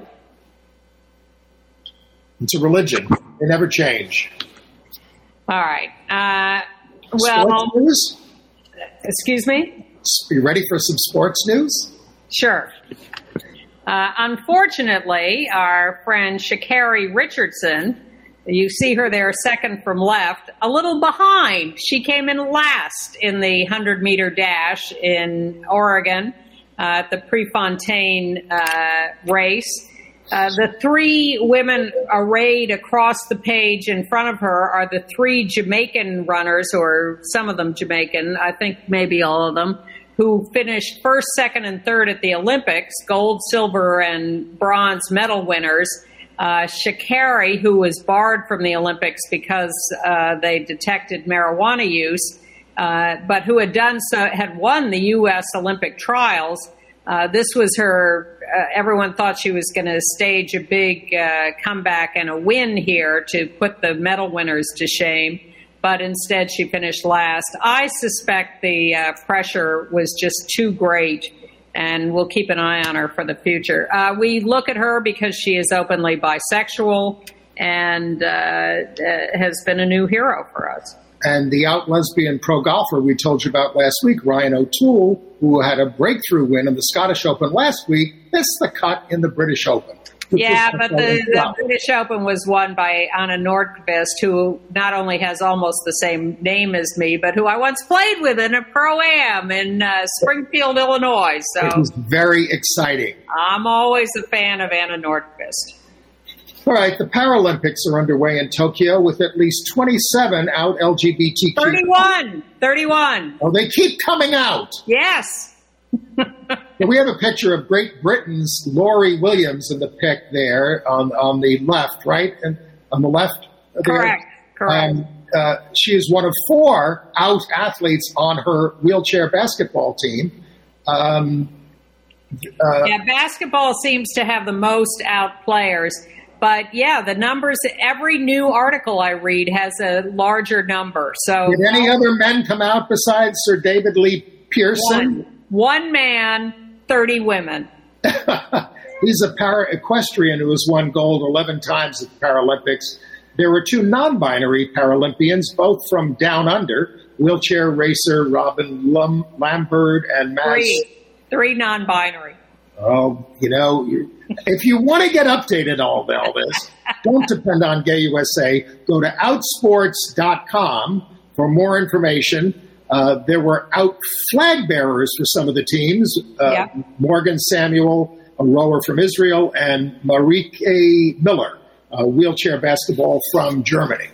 B: It's a religion. They never change.
C: All right. Uh, well,
B: sports news?
C: Excuse me?
B: Are you ready for some sports news?
C: Sure. Uh, unfortunately, our friend Sha'Carri Richardson, you see her there second from left, a little behind. She came in last in the hundred-meter dash in Oregon uh, at the Prefontaine uh, race. Uh, the three women arrayed across the page in front of her are the three Jamaican runners, or some of them Jamaican, I think maybe all of them, who finished first, second, and third at the Olympics, gold, silver, and bronze medal winners. Uh, Sha'Carri, who was barred from the Olympics because uh, they detected marijuana use, uh, but who had done so, had won the U S Olympic trials. Uh, this was her, uh, everyone thought she was going to stage a big uh, comeback and a win here to put the medal winners to shame, but instead she finished last. I suspect the uh, pressure was just too great, and we'll keep an eye on her for the future. Uh, we look at her because she is openly bisexual and uh, uh, has been a new hero for us.
B: And the out lesbian pro golfer we told you about last week, Ryan O'Toole, who had a breakthrough win in the Scottish Open last week, missed the cut in the British Open.
C: Yeah, but the, the British Open was won by Anna Nordqvist, who not only has almost the same name as me, but who I once played with in a pro-am in uh, Springfield, Illinois. So
B: it was very exciting.
C: I'm always a fan of Anna Nordqvist.
B: All right, the Paralympics are underway in Tokyo with at least twenty-seven out L G B T Q.
C: thirty-one. thirty-one.
B: Oh, they keep coming out.
C: Yes.
B: We have a picture of Great Britain's Laurie Williams in the pic there on, on the left, right? And on the left?
C: Correct.
B: There.
C: Correct.
B: Um, uh, she is one of four out athletes on her wheelchair basketball team. Um, uh,
C: yeah, basketball seems to have the most out players. But, yeah, the numbers, every new article I read has a larger number. So,
B: did any other men come out besides Sir David Lee Pearson?
C: One, one man, thirty women.
B: He's a para-equestrian who has won gold eleven times at the Paralympics. There were two non-binary Paralympians, both from Down Under, wheelchair racer Robin Lum- Lambert and Maz.
C: Three. Three non-binary.
B: Oh, you know, you, if you want to get updated on all, all this, don't depend on Gay U S A. Go to outsports dot com for more information. Uh, there were out flag bearers for some of the teams. Uh,
C: yeah.
B: Morgan Samuel, a rower from Israel, and Marieke Miller, a wheelchair basketball from Germany.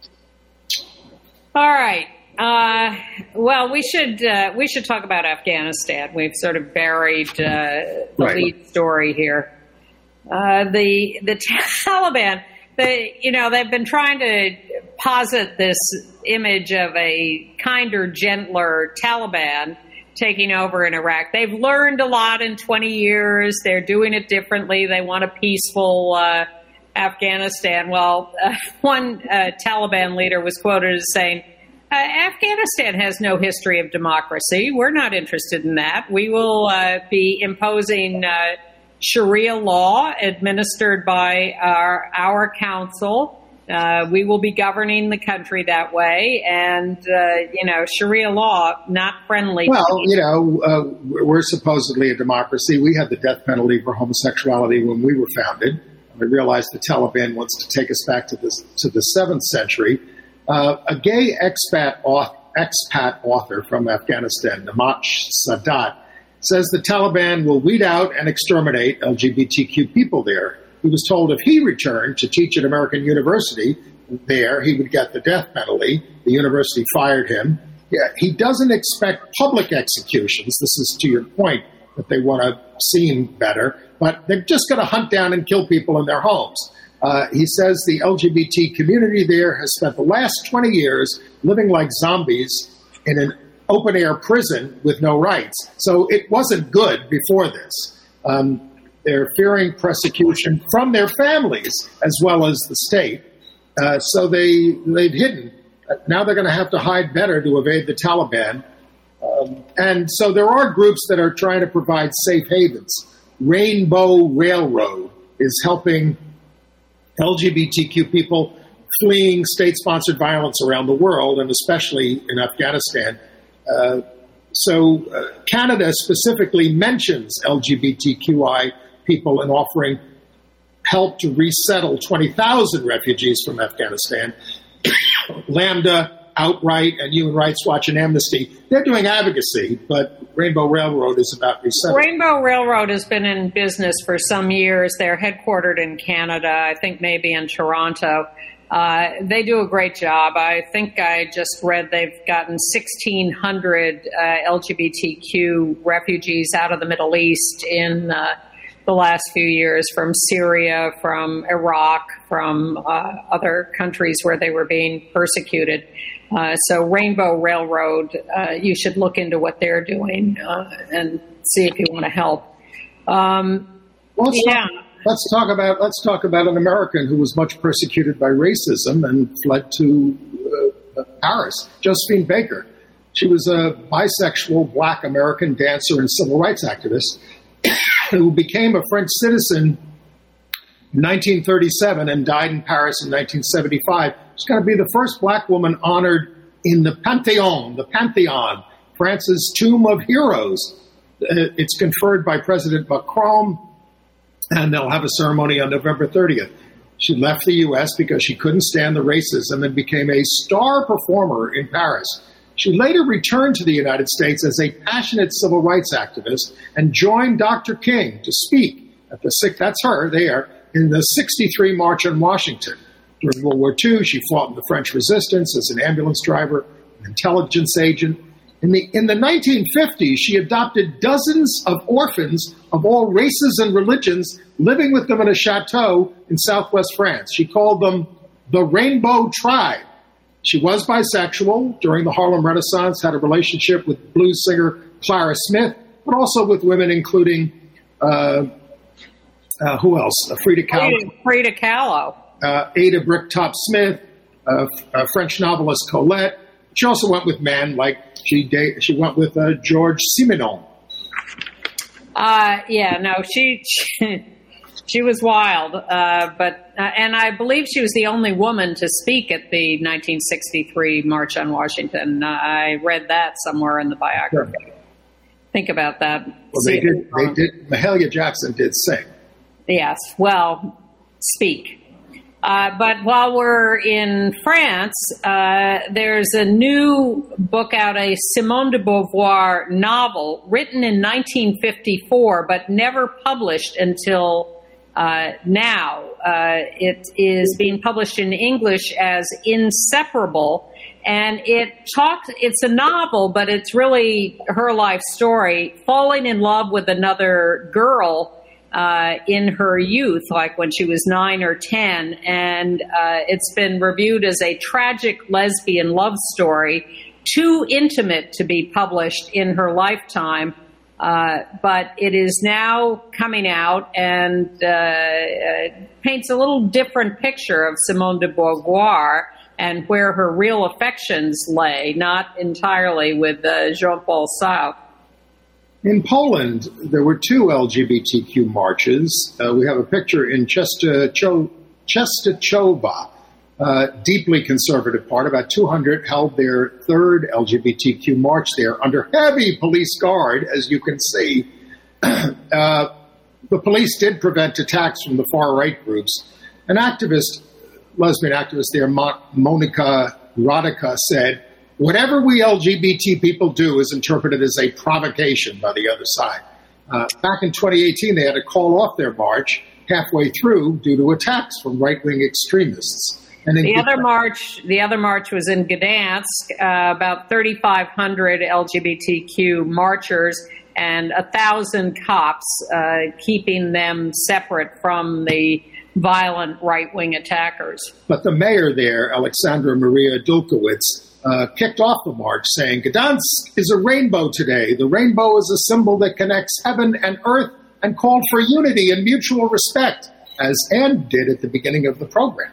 C: All right. Uh, well, we should uh, we should talk about Afghanistan. We've sort of buried uh, the
B: right.
C: lead story here. Uh, the the Taliban, they you know they've been trying to posit this image of a kinder, gentler Taliban taking over in Iraq. They've learned a lot in twenty years. They're doing it differently. They want a peaceful uh, Afghanistan. Well, uh, one uh, Taliban leader was quoted as saying, Uh, Afghanistan has no history of democracy. We're not interested in that. We will uh, be imposing uh, Sharia law administered by our, our council. Uh, we will be governing the country that way, and, uh, you know, Sharia law, not friendly.
B: Well, you know, uh, we're supposedly a democracy. We had the death penalty for homosexuality when we were founded. We realized the Taliban wants to take us back to the, to the seventh century. Uh, a gay expat author, expat author from Afghanistan, Namat Sadat, says the Taliban will weed out and exterminate L G B T Q people there. He was told if he returned to teach at American University there, he would get the death penalty. The university fired him. Yeah, he doesn't expect public executions. This is to your point that they want to seem better, but they're just going to hunt down and kill people in their homes. Uh, he says the L G B T community there has spent the last twenty years living like zombies in an open-air prison with no rights. So it wasn't good before this. Um, they're fearing persecution from their families as well as the state. Uh, so they, they've hidden. Uh, now they're going to have to hide better to evade the Taliban. Um, and so there are groups that are trying to provide safe havens. Rainbow Railroad is helping L G B T Q people fleeing state-sponsored violence around the world, and especially in Afghanistan. Uh, so uh, Canada specifically mentions L G B T Q I people in offering help to resettle twenty thousand refugees from Afghanistan. Lambda, Outright, and Human Rights Watch and Amnesty, they're doing advocacy, but Rainbow Railroad is about resettlement.
C: Rainbow Railroad has been in business for some years. They're headquartered in Canada, I think maybe in Toronto. Uh, they do a great job. I think I just read they've gotten sixteen hundred uh, L G B T Q refugees out of the Middle East in uh, the last few years, from Syria, from Iraq, from uh, other countries where they were being persecuted. Uh, so Rainbow Railroad, uh, you should look into what they're doing uh, and see if you want to help. Um,
B: let's,
C: yeah.
B: talk, let's talk about let's talk about an American who was much persecuted by racism and fled to uh, Paris. Josephine Baker. She was a bisexual black American dancer and civil rights activist who became a French citizen in nineteen thirty-seven and died in Paris in nineteen seventy-five. She's going to be the first black woman honored in the Pantheon, the Pantheon, France's Tomb of Heroes. It's conferred by President Macron, and they'll have a ceremony on November thirtieth. She left the U S because she couldn't stand the racism and became a star performer in Paris. She later returned to the United States as a passionate civil rights activist and joined Doctor King to speak at the sixth, that's her there, in the sixty-three March on Washington. During World War Two, she fought in the French Resistance as an ambulance driver, an intelligence agent. In the, in the nineteen fifties, she adopted dozens of orphans of all races and religions, living with them in a chateau in southwest France. She called them the Rainbow Tribe. She was bisexual during the Harlem Renaissance, had a relationship with blues singer Clara Smith, but also with women including, uh, uh, who else? Uh, Frida Kahlo.
C: Frida Kahlo.
B: Uh, Ada Bricktop Smith, uh, uh, French novelist Colette. She also went with men like she date, she went with uh, George Simenon.
C: Uh, yeah, no, she she, she was wild, uh, but uh, and I believe she was the only woman to speak at the nineteen sixty-three March on Washington. Uh, I read that somewhere in the biography. Sure. Think about that.
B: Well, they did. They did. Mahalia Jackson did sing.
C: Yes. Well, speak. Uh, but while we're in France, uh, there's a new book out, a Simone de Beauvoir novel written in nineteen fifty-four, but never published until uh, now. Uh, it is being published in English as Inseparable, and it talks, it's a novel, but it's really her life story, falling in love with another girl Uh, in her youth, like when she was nine or ten, and uh, it's been reviewed as a tragic lesbian love story, too intimate to be published in her lifetime. Uh, but it is now coming out and uh, uh, paints a little different picture of Simone de Beauvoir and where her real affections lay, not entirely with uh, Jean-Paul Sartre.
B: In Poland, there were two L G B T Q marches. Uh, we have a picture in Częstochowa, uh, deeply conservative part. About two hundred held their third L G B T Q march there under heavy police guard, as you can see. uh, the police did prevent attacks from the far-right groups. An activist, lesbian activist there, Mo- Monica Radica, said, "Whatever we L G B T people do is interpreted as a provocation by the other side." Uh, back in twenty eighteen, they had to call off their march halfway through due to attacks from right-wing extremists. And
C: the other march, the other march was in Gdansk. Uh, about thirty-five hundred L G B T Q marchers and a thousand cops, uh, keeping them separate from the violent right-wing attackers.
B: But the mayor there, Alexandra Maria Dulkowicz, uh, kicked off the march saying, "Gdansk is a rainbow today. The rainbow is a symbol that connects heaven and earth, and called for unity and mutual respect," as Anne did at the beginning of the program.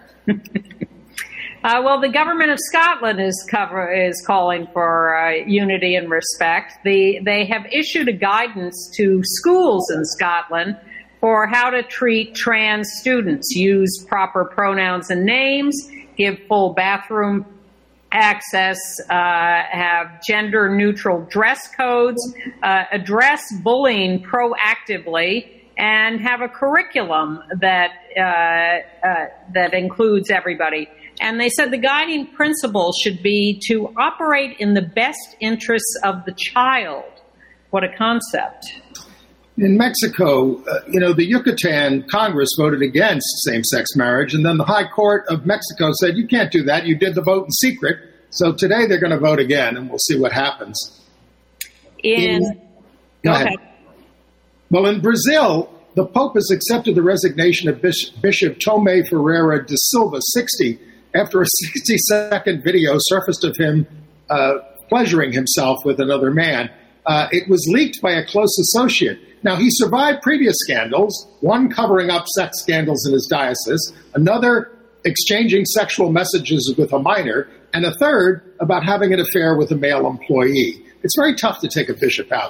C: uh, well, the government of Scotland is cover is calling for uh, unity and respect. The, they have issued a guidance to schools in Scotland for how to treat trans students, use proper pronouns and names, give full bathroom access, uh, have gender-neutral dress codes, uh, address bullying proactively, and have a curriculum that uh, uh, that includes everybody. And they said the guiding principle should be to operate in the best interests of the child. What a concept.
B: In Mexico, uh, you know, the Yucatan Congress voted against same-sex marriage, and then the High Court of Mexico said, you can't do that. You did the vote in secret. So today they're going to vote again, and we'll see what happens.
C: In,
B: in Go ahead. ahead. Well, in Brazil, the Pope has accepted the resignation of Bishop Tomé Ferreira de Silva, sixty, after a sixty-second video surfaced of him uh, pleasuring himself with another man. Uh, it was leaked by a close associate. Now, he survived previous scandals, one covering up sex scandals in his diocese, another exchanging sexual messages with a minor, and a third about having an affair with a male employee. It's very tough to take a bishop out.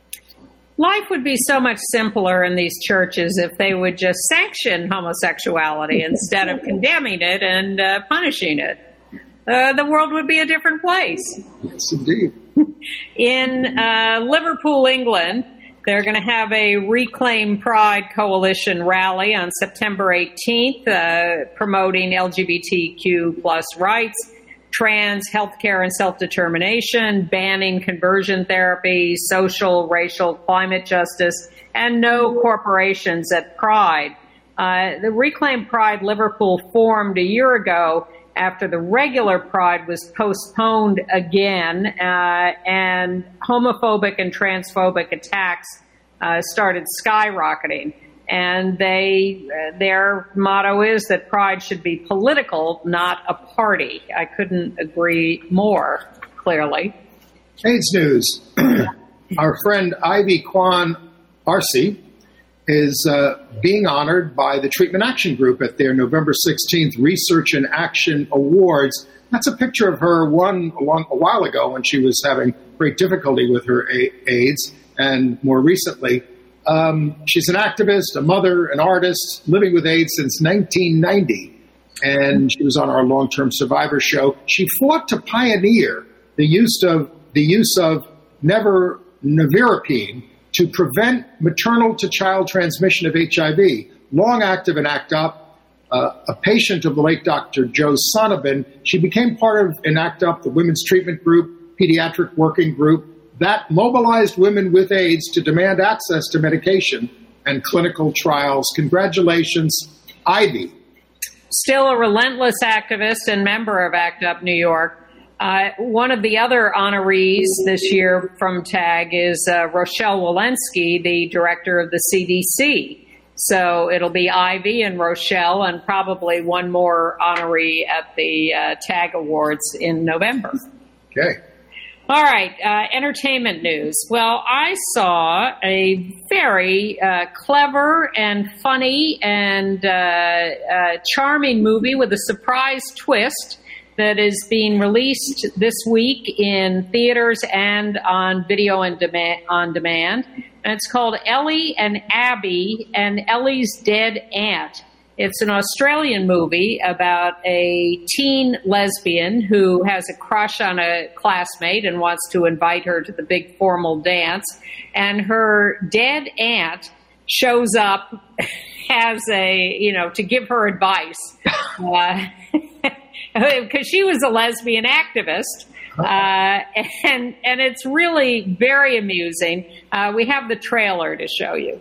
C: Life would be so much simpler in these churches if they would just sanction homosexuality instead of condemning it and uh, punishing it. Uh, the world would be a different place.
B: Yes, indeed.
C: In uh, Liverpool, England, they're going to have a Reclaim Pride Coalition rally on September eighteenth, uh, promoting L G B T Q plus rights, trans healthcare and self-determination, banning conversion therapy, social, racial, climate justice, and no corporations at Pride. Uh, the Reclaim Pride Liverpool formed a year ago after the regular Pride was postponed again, uh, and homophobic and transphobic attacks uh, started skyrocketing. And they, uh, their motto is that Pride should be political, not a party. I couldn't agree more clearly.
B: AIDS news. Our friend Ivy Kwan Arce is uh, being honored by the Treatment Action Group at their November sixteenth Research and Action Awards. That's a picture of her one a, long, a while ago when she was having great difficulty with her a- AIDS, and more recently. Um, she's an activist, a mother, an artist, living with AIDS since nineteen ninety, and she was on our long-term survivor show. She fought to pioneer the use of the use of never nevirapine to prevent maternal-to-child transmission of H I V. Long active in ACT UP, uh, a patient of the late Doctor Joe Sonnabend, she became part of in ACT UP, the Women's Treatment Group, Pediatric Working Group, that mobilized women with AIDS to demand access to medication and clinical trials. Congratulations, Ivy.
C: Still a relentless activist and member of ACT UP New York. Uh, one of the other honorees this year from TAG is uh, Rochelle Walensky, the director of the C D C. So it'll be Ivy and Rochelle and probably one more honoree at the uh, TAG Awards in November.
B: Okay.
C: All right, uh, entertainment news. Well, I saw a very uh, clever and funny and uh, uh, charming movie with a surprise twist that is being released this week in theaters and on video and demand, on demand. And it's called Ellie and Abby and Ellie's Dead Aunt. It's an Australian movie about a teen lesbian who has a crush on a classmate and wants to invite her to the big formal dance. And her dead aunt shows up as a, you know, to give her advice. Uh, because she was a lesbian activist. Uh, and and it's really very amusing. Uh, we have the trailer to show you.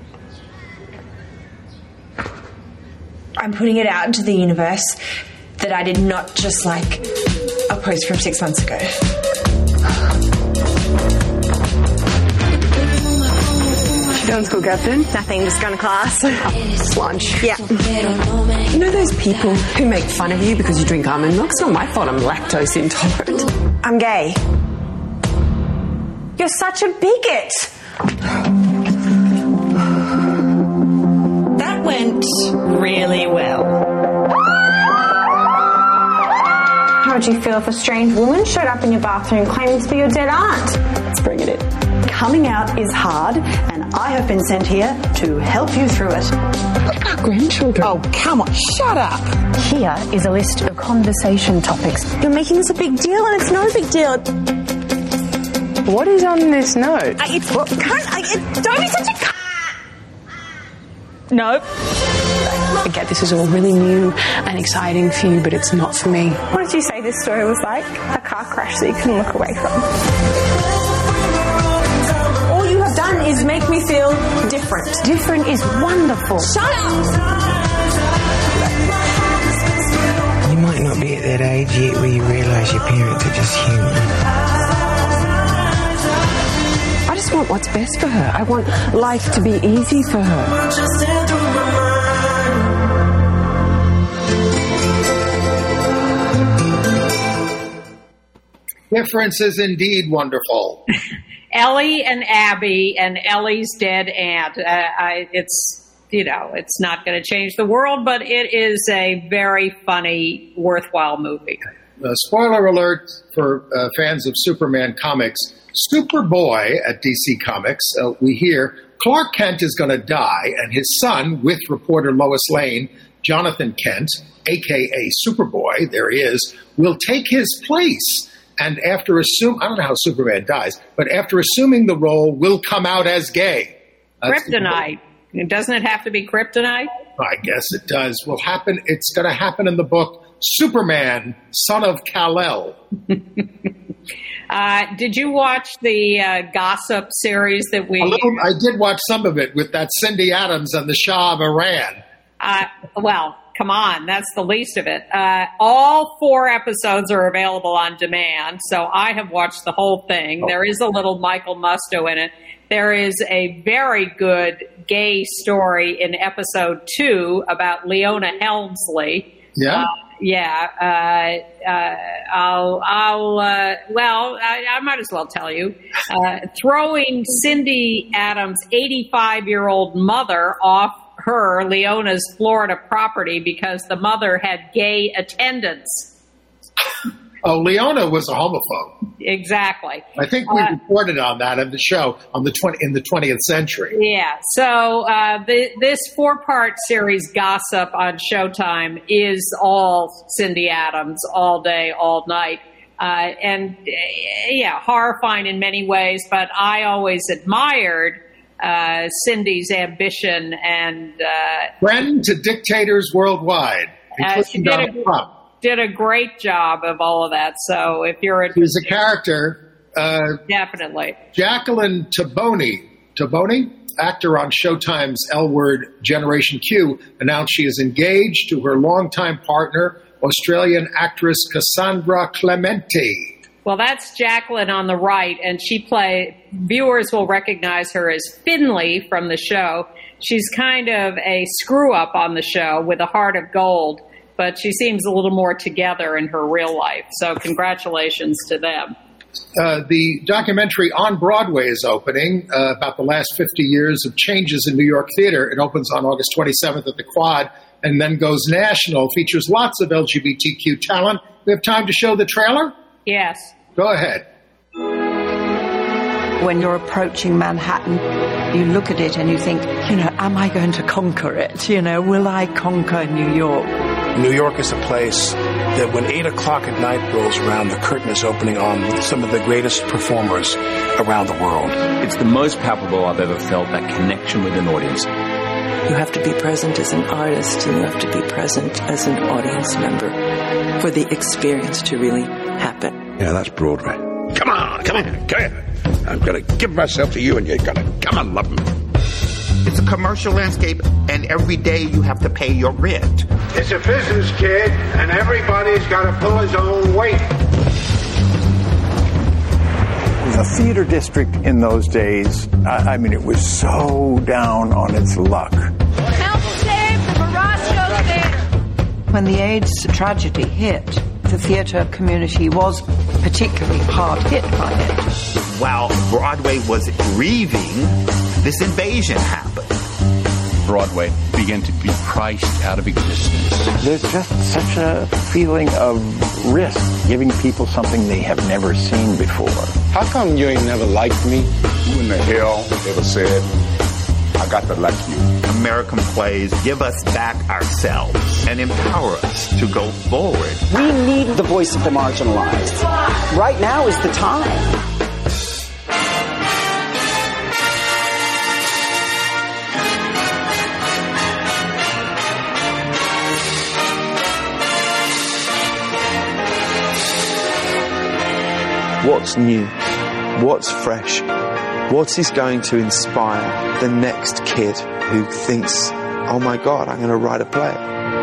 H: I'm putting it out into the universe that I did not just like a post from six months ago.
I: Doing school, Captain?
J: Nothing, just going to class.
I: Lunch.
J: Yeah.
I: You know those people who make fun of you because you drink almond milk? It's not my fault I'm lactose intolerant.
J: I'm gay. You're such a bigot.
H: That went really well.
J: How would you feel if a strange woman showed up in your bathroom claiming to be your dead aunt?
I: Let's bring it in.
K: Coming out is hard, and I have been sent here to help you through it.
I: Look at our grandchildren.
K: Oh, come on, shut up. Here is a list of conversation topics.
J: You're making this a big deal, and it's not a big deal.
A: What is on this note?
J: I, it's, well, can't, I, it, don't be such a...
K: No.
I: I get this is all really new and exciting for you, but it's not for me.
J: What did you say this story was like? A car crash that you couldn't look away from. All you have done is make me feel different.
K: Different is wonderful.
J: Shut up!
L: You might not be at that age yet where you realise your parents are just human.
I: I just want what's best for her. I want life to be easy for her.
B: Difference is indeed wonderful.
C: Ellie and Abby and Ellie's dead aunt. Uh, I, it's, you know, it's not going to change the world, but it is a very funny, worthwhile movie.
B: Uh, spoiler alert for uh, fans of Superman comics. Superboy at D C Comics, uh, we hear Clark Kent is going to die, and his son, with reporter Lois Lane, Jonathan Kent, a k a. Superboy, there he is, will take his place. And after assume, I don't know how Superman dies, but after assuming the role, will come out as gay. That's
C: Kryptonite. Doesn't it have to be kryptonite?
B: I guess it does. Will happen. It's going to happen in the book Superman, Son of Kal-El.
C: uh, did you watch the uh, Gossip series that we...
B: A little, I did watch some of it with that Cindy Adams and the Shah of Iran.
C: Uh, well, come on. That's the least of it. Uh, all four episodes are available on demand, so I have watched the whole thing. Oh. There is a little Michael Musto in it. There is a very good gay story in episode two about Leona Helmsley.
B: Yeah?
C: Uh, yeah. Uh, uh, I'll, I'll, uh, well, I, I might as well tell you. Uh, throwing Cindy Adams' eighty-five-year-old mother off her, Leona's Florida property because the mother had gay attendants.
B: Oh, Leona was a homophobe.
C: Exactly.
B: I think we
C: uh,
B: reported on that in the show on the twenty in the twentieth century.
C: Yeah. So uh, the, this four-part series, Gossip, on Showtime, is all Cindy Adams, all day, all night. Uh, and, uh, yeah, horrifying in many ways, but I always admired uh, Cindy's ambition and... Uh,
B: Friend to dictators worldwide, including
C: uh,
B: Donald Trump.
C: Did a great job of all of that. So if you're interested,
B: she's a character. Uh,
C: definitely.
B: Jacqueline Taboni, Taboni, actor on Showtime's L Word Generation Q, announced she is engaged to her longtime partner, Australian actress Cassandra Clemente.
C: Well, that's Jacqueline on the right, and she play. Viewers will recognize her as Finley from the show. She's kind of a screw up on the show with a heart of gold. But she seems a little more together in her real life. So congratulations to them.
B: Uh, the documentary On Broadway is opening uh, about the last fifty years of changes in New York theater. It opens on August twenty-seventh at the Quad and then goes national. Features lots of L G B T Q talent. We have time to show the trailer?
C: Yes.
B: Go ahead.
M: when you're approaching Manhattan, you look at it and you think, you know, am I going to conquer it? You know, will I conquer New York?
N: New York is a place that when eight o'clock at night rolls around, the curtain is opening on some of the greatest performers around the world.
O: It's the most palpable I've ever felt, that connection with an audience.
P: You have to be present as an artist, and you have to be present as an audience member for the experience to really happen.
N: Yeah, that's Broadway. Come on, come on, come here. I'm going to give myself to you, and you're going to come and love me.
Q: It's a commercial landscape, and every day you have to pay your rent.
R: It's a business, kid, and everybody's got to pull his own weight.
S: The theater district in those days, I, I mean, it was so down on its luck.
T: Help save the Marasco Theater!
M: When the AIDS tragedy hit, the theater community was particularly hard hit by it.
Q: While Broadway was grieving, this invasion happened.
O: Broadway began to be priced out of existence.
S: There's just such a feeling of risk, giving people something they have never seen before.
N: How come you ain't never liked me? Who in the hell ever said, I got to like you?
Q: American plays give us back ourselves and empower us to go forward.
U: We need the voice of the marginalized. Right now is the time.
V: What's new? What's fresh? What is going to inspire the next kid who thinks, oh my God, I'm going to write a play?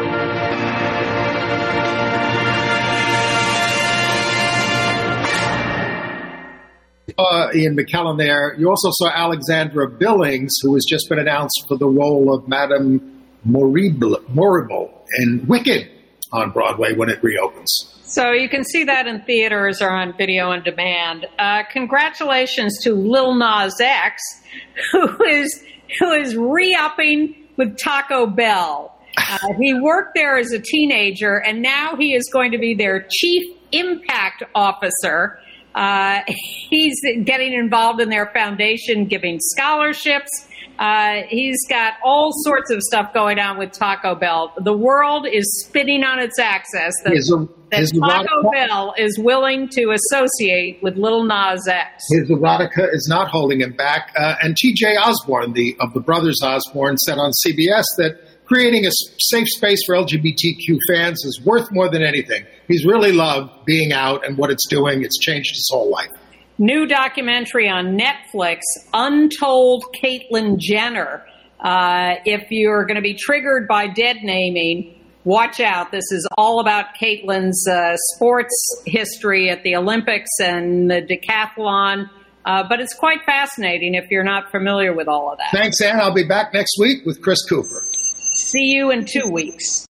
B: Uh, Ian McKellen there. You also saw Alexandra Billings, who has just been announced for the role of Madame Morrible, Morrible in Wicked on Broadway when it reopens.
C: So you can see that in theaters or on video on demand. Uh, congratulations to Lil Nas X, who is who is re-upping with Taco Bell. Uh, he worked there as a teenager, and now he is going to be their chief impact officer. Uh, he's getting involved in their foundation, giving scholarships. Uh, he's got all sorts of stuff going on with Taco Bell. The world is spinning on its axis. That,
B: his,
C: that
B: his
C: Taco
B: erotica,
C: Bell is willing to associate with Lil Nas X.
B: His erotica is not holding him back. Uh, and T J Osborne, the of the brothers Osborne, said on C B S that creating a safe space for L G B T Q fans is worth more than anything. He's really loved being out and what it's doing. It's changed his whole life.
C: New documentary on Netflix, Untold Caitlyn Jenner. Uh, if you're going to be triggered by dead naming, watch out. This is all about Caitlyn's uh, sports history at the Olympics and the decathlon. Uh, but it's quite fascinating if you're not familiar with all of that.
B: Thanks, Ann. I'll be back next week with Chris Cooper.
C: See you in two weeks.